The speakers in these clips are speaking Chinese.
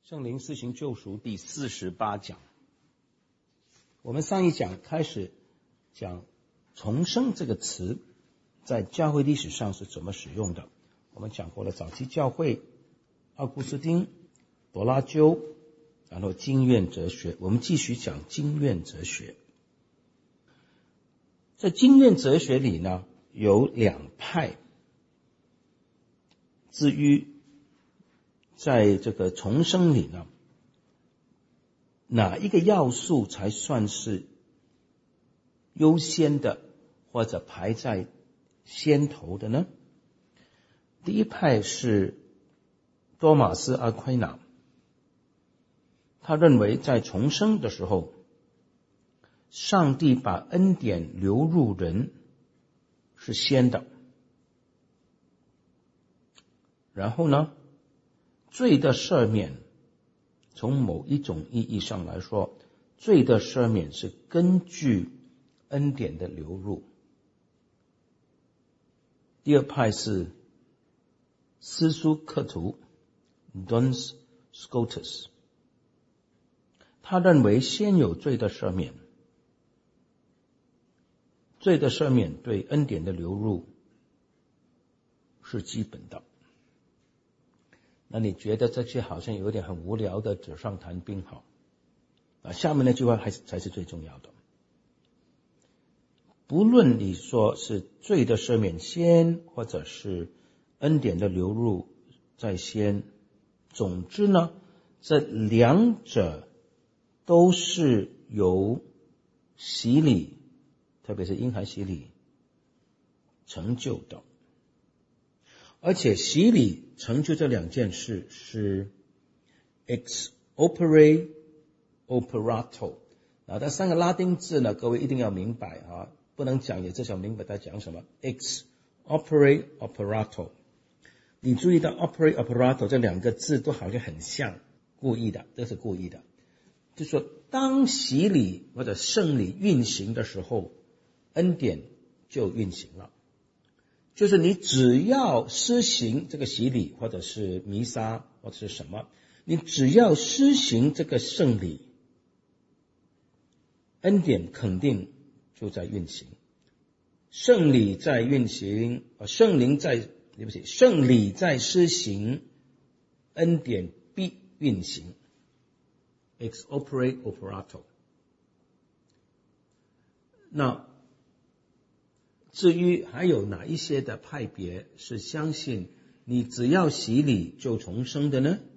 圣灵施行救赎第48讲，我们上一讲开始讲重生这个词在教会历史上是怎么使用的。我们讲过了早期教会、奥古斯丁、柏拉修，然后经院哲学。我们继续讲经院哲学。在经院哲学里呢，有两派。至于在这个重生里呢，哪一个要素才算是优先的，或者排在先头的呢？第一派是多马斯阿奎那，他认为在重生的时候，上帝把恩典流入人是先的，然后呢，罪的赦免，从某一种意义上来说，罪的赦免是根据恩典的流入。第二派是斯苏克图 Duns Scotus， 他认为先有罪的赦免，罪的赦免对恩典的流入是基本的。那你觉得这些好像有点很无聊的纸上谈兵好下面那句话才是最重要的。不论你说是罪的赦免先，或者是恩典的流入在先，总之呢，这两者都是由洗礼，特别是婴孩洗礼成就的。而且洗礼成就这两件事是 ex opere operato。这三个拉丁字呢，各位一定要明白不能讲也至少明白在讲什么。ex opere operato， 你注意到 opere operato 这两个字都好像很像，故意的，这是故意的。就是说，当洗礼或者圣礼运行的时候，恩典就运行了。就是你只要施行这个洗礼，或者是弥撒，或者是什么，你只要施行这个圣礼，恩典肯定就在运行。圣礼在运行，圣礼在施行，恩典必运行。ex opere operato。那至于还有哪一些的派别是相信你只要洗礼就重生的呢？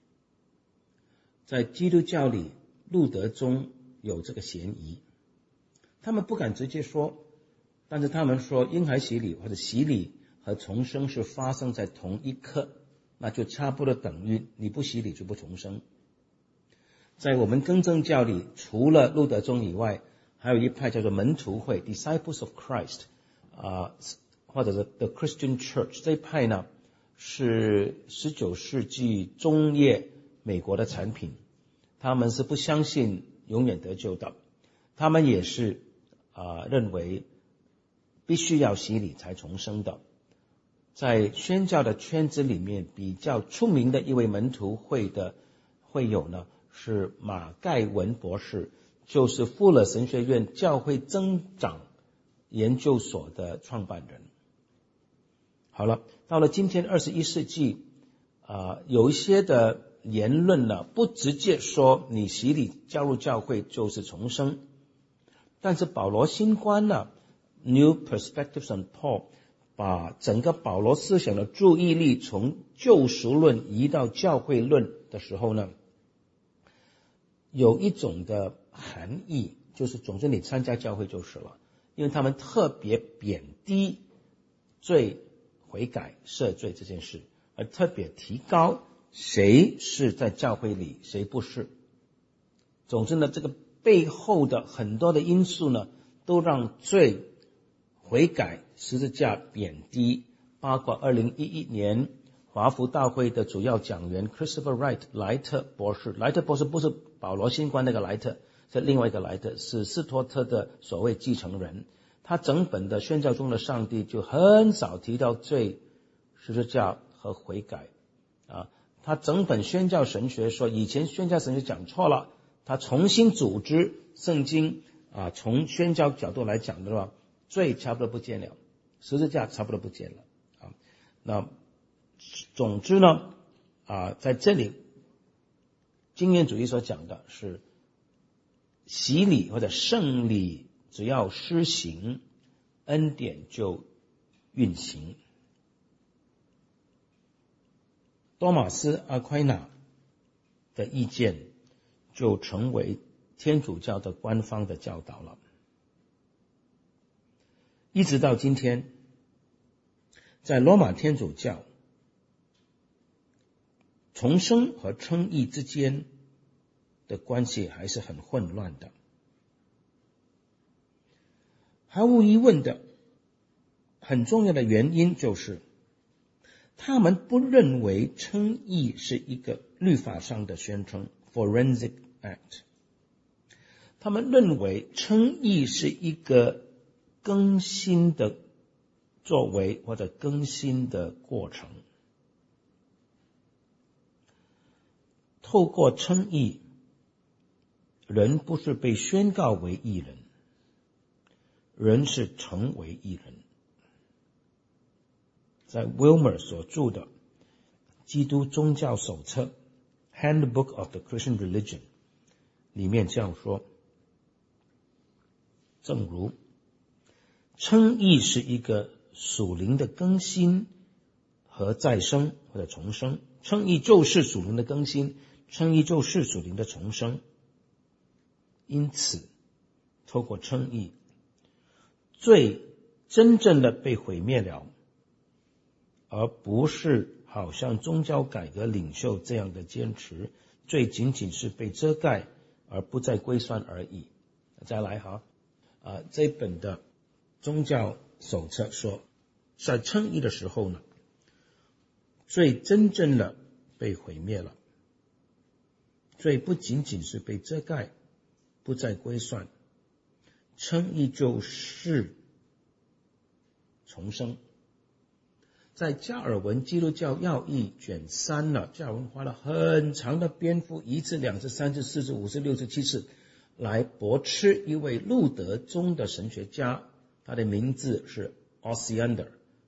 在基督教里，路德宗有这个嫌疑，他们不敢直接说，但是他们说婴孩洗礼或者洗礼和重生是发生在同一刻，那就差不多等于你不洗礼就不重生。在我们更正教里，除了路德宗以外，还有一派叫做门徒会 Disciples of Christ，或者是 The Christian Church。 这一派呢是19世纪中叶美国的产品，他们是不相信永远得救的，他们也是认为必须要洗礼才重生的。在宣教的圈子里面，比较出名的一位门徒会的会友呢是马盖文博士，就是富勒神学院教会增长研究所的创办人。好了，到了今天21世纪，有一些的言论呢，不直接说你洗礼加入教会就是重生，但是保罗新观呢 New Perspectives on Paul 把整个保罗思想的注意力从救赎论移到教会论的时候呢，有一种的含义，就是总之你参加教会就是了，因为他们特别贬低罪悔改赦罪这件事，而特别提高谁是在教会里谁不是。总之呢，这个背后的很多的因素呢，都让罪悔改十字架贬低。包括2011年华福大会的主要讲员 Christopher Wright 莱特博士，莱特博士不是保罗新观那个莱特，是另外一个莱特，是斯托特的所谓继承人。他整本的宣教中的上帝就很少提到罪、十字架和悔改他整本宣教神学说以前宣教神学讲错了，他重新组织圣经从宣教角度来讲的话，罪差不多不见了，十字架差不多不见了那总之呢在这里经验主义所讲的是洗礼或者圣礼只要施行，恩典就运行。多马斯阿奎那的意见就成为天主教的官方的教导了。一直到今天，在罗马天主教，重生和称义之间的关系还是很混乱的。毫无疑问的，很重要的原因就是他们不认为称义是一个律法上的宣称 forensic act， 他们认为称义是一个更新的作为或者更新的过程。透过称义，人不是被宣告为义人，人是成为义人。在 Wilmer 所著的《基督宗教手册》 Handbook of the Christian Religion 里面这样说，正如称义是一个属灵的更新和再生或者重生，称义就是属灵的更新，称义就是属灵的重生。因此透过称义，罪真正的被毁灭了，而不是好像宗教改革领袖这样的坚持，罪仅仅是被遮盖而不再归算而已。再来这本的宗教手册说，在称义的时候呢，罪真正的被毁灭了，罪不仅仅是被遮盖不再归算，称义就是重生。在加尔文基督教要义卷3呢，加尔文花了很长的篇幅，1次、2次、3次、4次、5次、6次、7次来驳斥一位路德宗的神学家，他的名字是 Osiander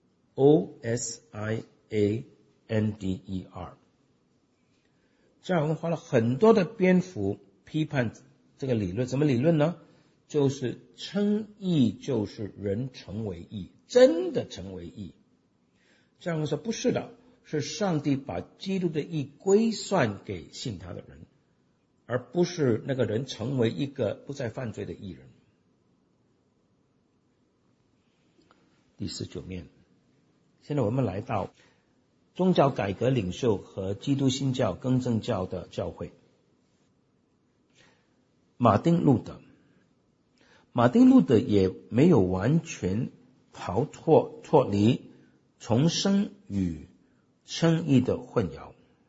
O-S-I-A-N-D-E-R。 加尔文花了很多的篇幅批判这个理论。什么理论呢？就是称义就是人成为义，真的成为义。加尔文说不是的，是上帝把基督的义归算给信他的人，而不是那个人成为一个不再犯罪的义人。第19面，现在我们来到宗教改革领袖和基督新教更正教的教会。马丁路德也没有完全脱离重生与称义的混淆。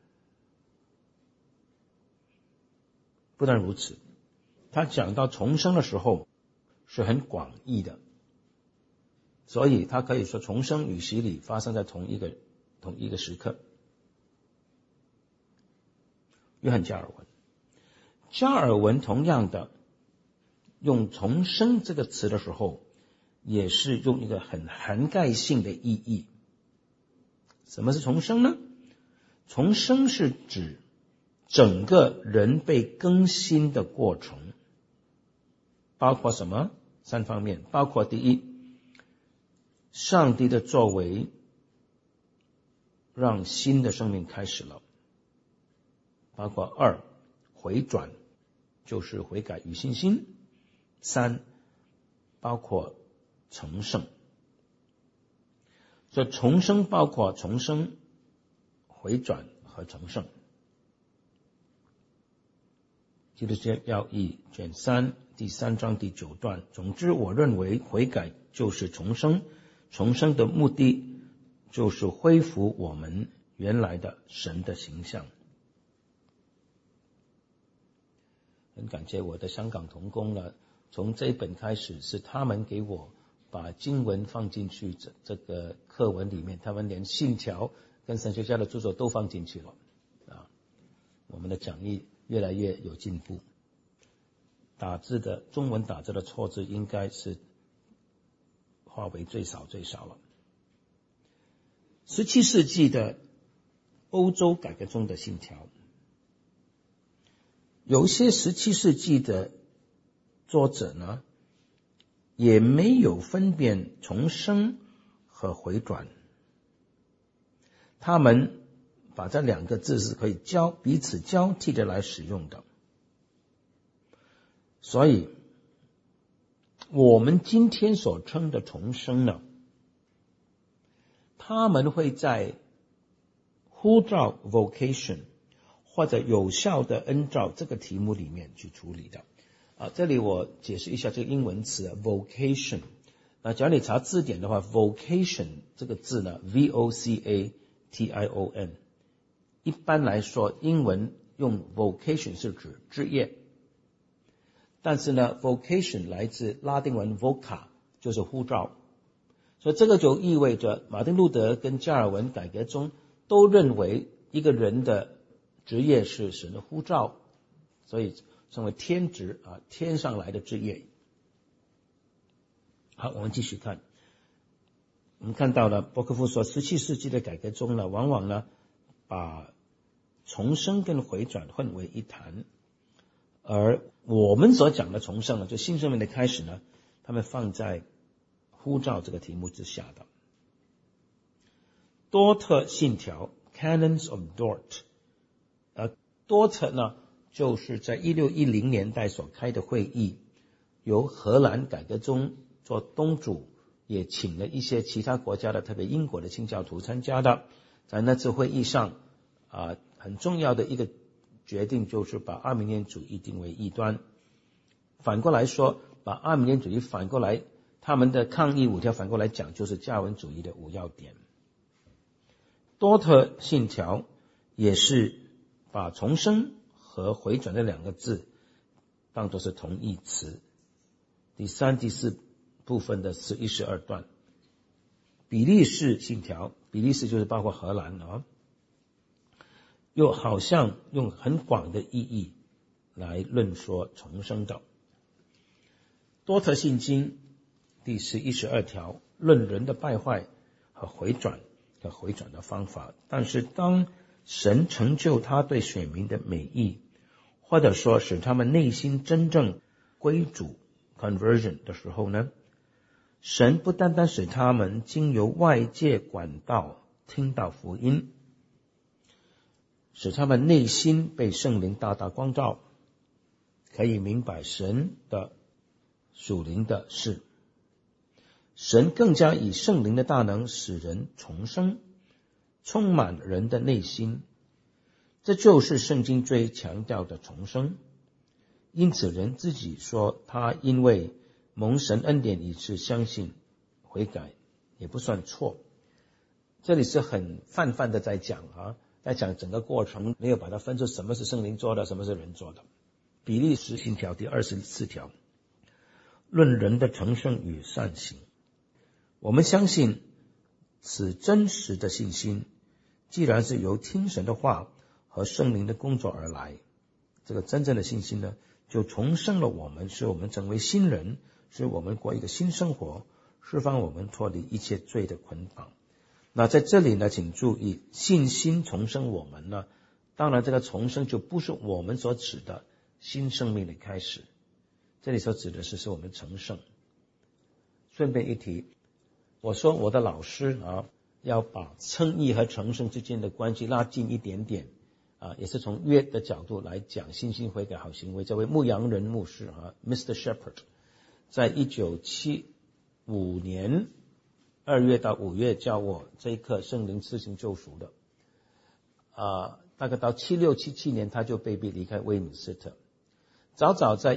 不但如此，他讲到重生的时候是很广义的，所以他可以说重生与洗礼发生在同一个时刻。约翰加尔文同样的用重生这个词的时候，也是用一个很涵盖性的意义。什么是重生呢？重生是指整个人被更新的过程，包括什么？3方面，包括第一，上帝的作为让新的生命开始了；包括2，回转就是悔改与信心； 3，包括成圣。所以重生包括重生、回转和成圣。基督教要义卷3第3章第9段。总之，我认为悔改就是重生，重生的目的就是恢复我们原来的神的形象。很感谢我的香港同工呢，从这一本开始是他们给我把经文放进去这个课文里面，他们连信条跟神学家的著作都放进去了。 我们的讲义越来越有进步，中文打字的错字应该是化为最少了。17世纪的欧洲改革中的信条，有些17世纪的作者呢，也没有分辨重生和回转，他们把这两个字是可以彼此交替的来使用的。所以我们今天所称的重生呢，他们会在呼召 vocation 或者有效的恩召这个题目里面去处理的。这里我解释一下这个英文词 vocation。假如你查字典的话， vocation 这个字呢 VOCATION， 一般来说英文用 vocation 是指职业，但是呢 vocation 来自拉丁文 voca， 就是呼召。所以这个就意味着马丁路德跟加尔文改革中都认为一个人的职业是神的呼召，所以称为天职，天上来的职业。好，我们继续看。我们看到了伯克夫说17世纪的改革中呢，往往呢把重生跟回转混为一谈，而我们所讲的重生呢，就新生命的开始呢，他们放在呼召这个题目之下的。多特信条 Canons of Dort， 多特呢就是在1610年代所开的会议，由荷兰改革中做东主，也请了一些其他国家的，特别英国的清教徒参加的。在那次会议上很重要的一个决定就是把阿米念主义定为异端。反过来说，把阿米念主义反过来，他们的抗议5条反过来讲，就是加尔文主义的5要点。多特信条也是把重生和回转这两个字当作是同义词。第3、第4部分的11、12段。比利时信条，比利时就是包括荷兰又好像用很广的意义来论说重生的。多特信经第11、12条论人的败坏和回转的方法，但是当神成就他对选民的美意，或者说使他们内心真正归主 conversion 的时候呢，神不单单使他们经由外界管道听到福音，使他们内心被圣灵大大光照，可以明白神的属灵的事。神更加以圣灵的大能使人重生，充满人的内心，这就是圣经最强调的重生。因此人自己说他因为蒙神恩典以致相信悔改，也不算错。这里是很泛的在讲整个过程，没有把它分出什么是圣灵做的，什么是人做的。比利时信条第24条论人的成圣与善行。我们相信此真实的信心既然是由听神的话和圣灵的工作而来，这个真正的信心呢，就重生了我们，使我们成为新人，使我们过一个新生活，释放我们脱离一切罪的捆绑。那在这里呢，请注意，信心重生我们呢，当然这个重生就不是我们所指的新生命的开始，这里所指的是我们成圣。顺便一提，我说我的老师要把称义和成圣之间的关系拉近一点点也是从约的角度来讲信心悔改好行为。这位牧羊人牧师Mr. Shepherd 在1975年2月到5月教我这一课圣灵施行救赎的大概到76、77年他就被逼离开威敏斯特。早在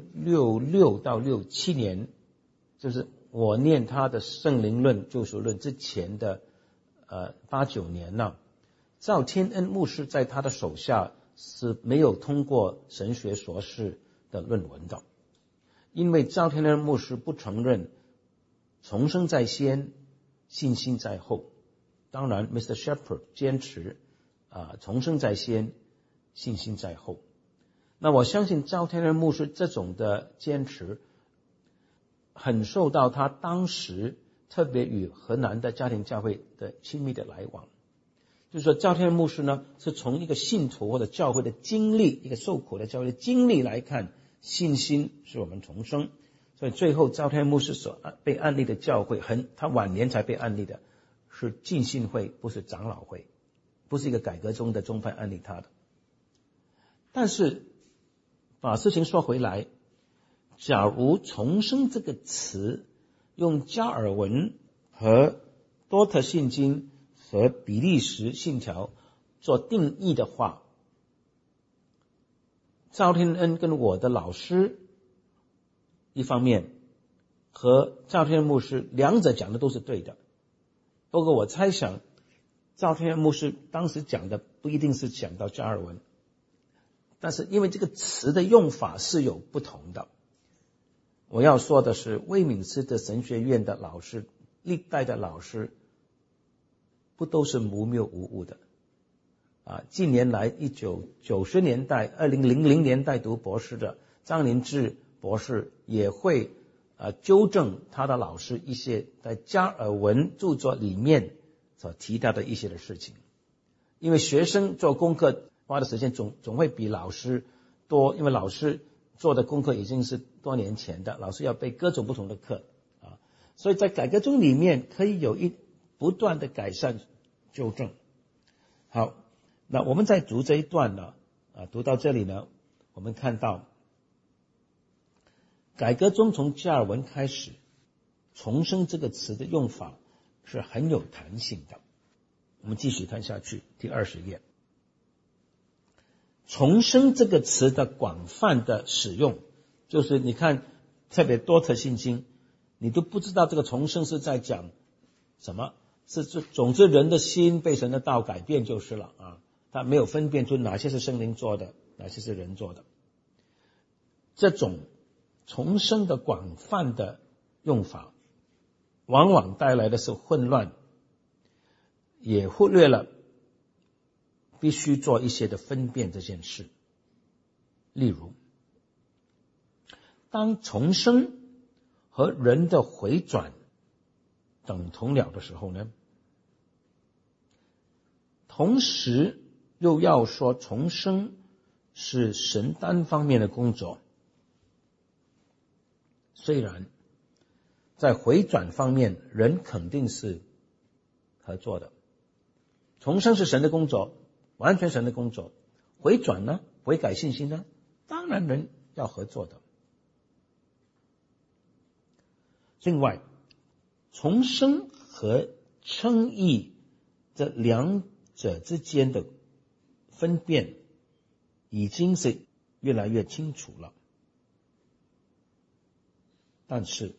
1966到67年，就是我念他的圣灵论救赎论之前的8、9年赵天恩牧师在他的手下是没有通过神学硕士的论文的，因为赵天恩牧师不承认重生在先，信心在后。当然 Mr. Shepherd 坚持重生在先， 信心在后。那我相信赵天任牧师这种的坚持，很受到他当时特别与河南的家庭教会的亲密的来往。就是说赵天任牧师呢，是从一个信徒或者教会的经历，一个受苦的教会的经历来看，信心是我们重生。所以最后赵天任牧师所被案例的教会，他晚年才被案例的是浸信会，不是长老会，不是一个改革中的宗派案例他的。但是把事情说回来，假如重生这个词用加尔文和多特信经和比利时信条做定义的话，赵天恩跟我的老师一方面和赵天恩牧师两者讲的都是对的，不过我猜想赵天恩牧师当时讲的不一定是讲到加尔文，但是因为这个词的用法是有不同的。我要说的是，威敏斯特神学院的老师，历代的老师不都是无谬无误的近年来1990年代2000年代读博士的张林志博士也会纠正他的老师一些在加尔文著作里面所提到的一些的事情。因为学生做功课花的时间总会比老师多，因为老师做的功课已经是多年前的，老师要背各种不同的课所以在改革中里面可以有不断的改善纠正。好，那我们在读这一段呢读到这里呢，我们看到改革中从加尔文开始，重生这个词的用法是很有弹性的。我们继续看下去，第20页。重生这个词的广泛的使用，就是你看特别多特信经，你都不知道这个重生是在讲什么，总之人的心被神的道改变就是了他没有分辨出哪些是圣灵做的，哪些是人做的。这种重生的广泛的用法往往带来的是混乱，也忽略了必须做一些的分辨这件事。例如，当重生和人的回转等同了的时候呢，同时又要说重生是神单方面的工作。虽然在回转方面人肯定是合作的，重生是神的工作，完全神的工作。回转呢，悔改信心呢，当然人要合作的。另外，重生和称义这两者之间的分辨已经是越来越清楚了。但是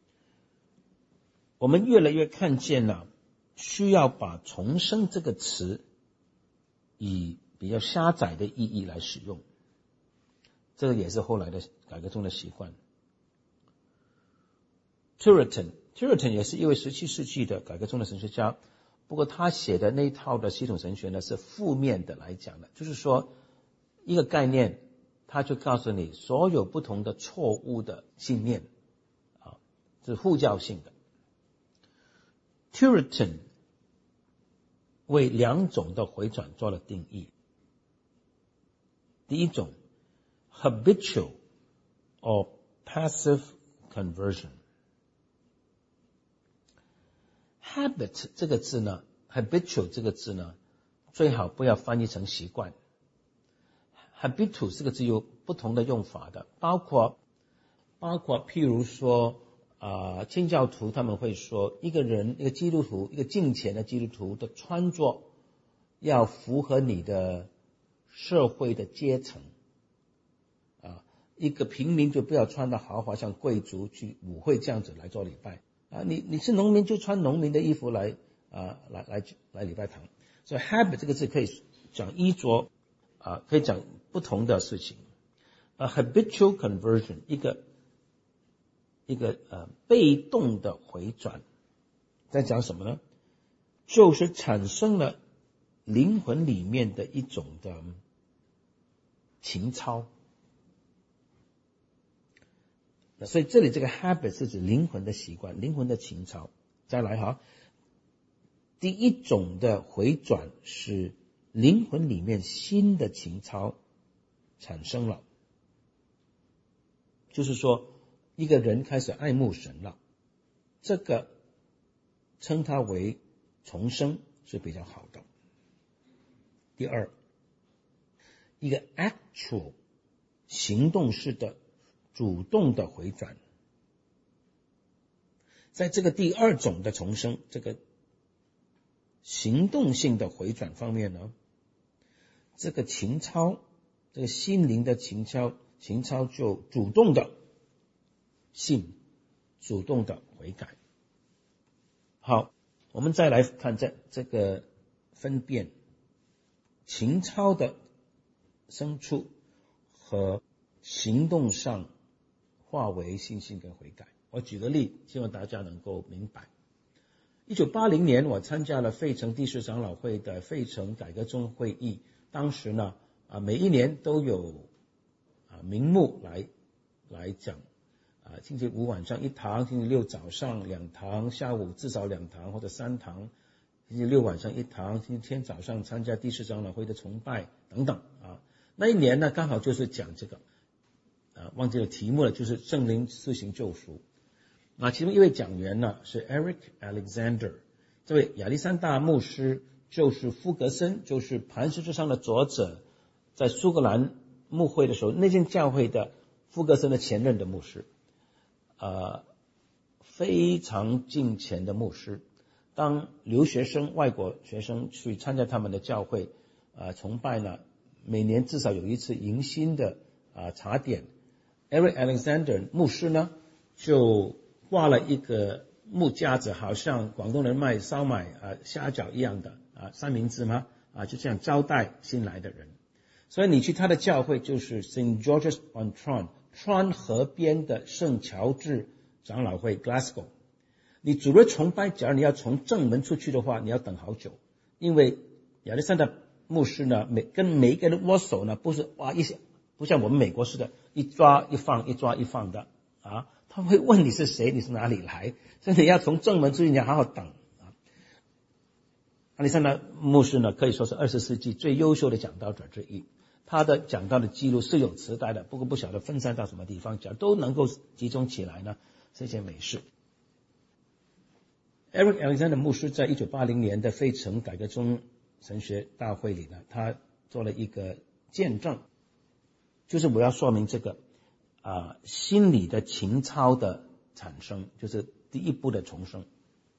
我们越来越看见了需要把重生这个词以比较狭窄的意义来使用，这个也是后来的改革中的习惯。Turretin 也是一位17世纪的改革中的神学家，不过他写的那一套的系统神学呢是负面的来讲的，就是说一个概念他就告诉你所有不同的错误的信念是互教性的。Turretin 为两种的回转做了定义。第一种 habitual or passive conversion。 habit 这个字呢 habitual 这个字呢最好不要翻译成习惯。habitual 这个字有不同的用法的，包括譬如说清教徒他们会说一个人，一个基督徒，一个敬虔的基督徒的穿着要符合你的社会的阶层一个平民就不要穿得豪华，像贵族去舞会这样子来做礼拜你是农民就穿农民的衣服来礼拜堂。所以 habit 这个字可以讲衣着可以讲不同的事情。habitual conversion 一个被动的回转，在讲什么呢？就是产生了灵魂里面的一种的情操。所以这里这个 habit 是指灵魂的习惯，灵魂的情操。再来哈，第一种的回转是灵魂里面新的情操产生了，就是说一个人开始爱慕神了，这个称它为重生是比较好的。第二，一个 actual 行动式的主动的回转，在这个第二种的重生，这个行动性的回转方面呢，这个情操，这个心灵的情操就主动的信，主动的悔改。好，我们再来看这个分辨情操的生出和行动上化为信心跟悔改。我举个例，希望大家能够明白。1980年我参加了费城第四长老会的费城改革宗会议，当时呢每一年都有名目来讲，星期五晚上1堂，星期六早上2堂，下午至少2堂或者3堂，星期六晚上1堂，星期天早上参加第四长老会的崇拜等等那一年呢刚好就是讲这个忘记了题目了，就是圣灵施行救赎。其中一位讲员呢是 Eric Alexander， 这位亚历山大牧师就是福格森，就是磐石之上的作者，在苏格兰牧会的时候，那间教会的福格森的前任的牧师，非常敬虔的牧师。当留学生、外国学生去参加他们的教会崇拜呢，每年至少有一次迎新的茶点。Eric Alexander 牧师呢就挂了一个木架子，好像广东人卖烧麦虾饺一样的三明治吗就这样招待新来的人。所以你去他的教会就是 St. George's on Trent 河边的圣乔治长老会 Glasgow。 你主日崇拜，假如你要从正门出去的话，你要等好久，因为亚历山大牧师呢跟每一个人握手呢，不是不像我们美国似的一抓一放一抓一放的他会问你是谁，你是哪里来，所以你要从正门出去，你要好好等亚历山大牧师呢可以说是20世纪最优秀的讲道者之一，他的讲道的记录是有磁带的，不过不晓得分散到什么地方，只要都能够集中起来呢，是一件美事。Eric Alexander 牧师在1980年的费城改革宗神学大会里呢，他做了一个见证，就是我要说明这个心理的情操的产生，就是第一步的重生。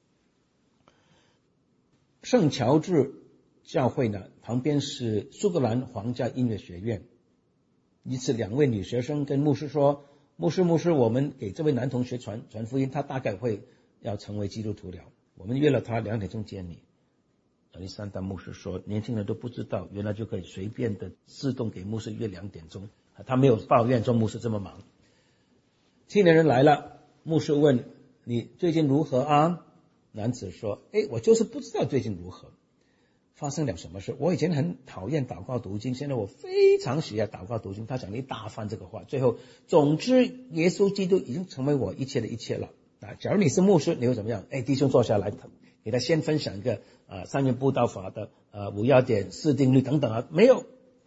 圣乔治教会呢旁边是苏格兰皇家音乐学院，一次2位女学生跟牧师说，牧师我们给这位男同学传福音，他大概会要成为基督徒了，我们约了他2点钟见你。亚历山大牧师说，年轻人都不知道原来就可以随便的自动给牧师约2点钟，他没有抱怨说牧师这么忙。青年人来了，牧师问你最近如何啊？男子说我就是不知道最近如何，发生了什么事。我以前很讨厌祷告读经，现在我非常喜爱祷告读经。他讲了一大番这个话，最后总之耶稣基督已经成为我一切的一切了假如你是牧师，你会怎么样？弟兄坐下来，给他先分享一个3元布道法的5要点4定律等等没有。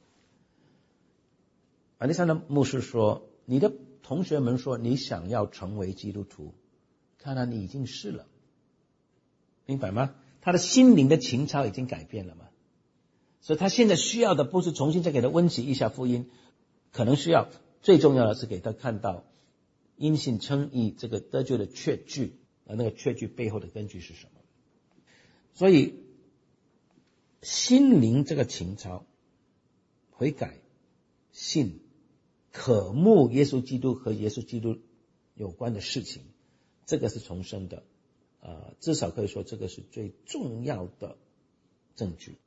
亚历山大牧师说，你的同学们说你想要成为基督徒，看来你已经是了，明白吗？他的心灵的情操已经改变了嘛，所以他现在需要的不是重新再给他温习一下福音，可能需要最重要的是给他看到因信称义这个得救的确据，那个确据背后的根据是什么。所以心灵这个情操，悔改、信、渴慕耶稣基督和耶稣基督有关的事情，这个是重生的至少可以说这个是最重要的证据。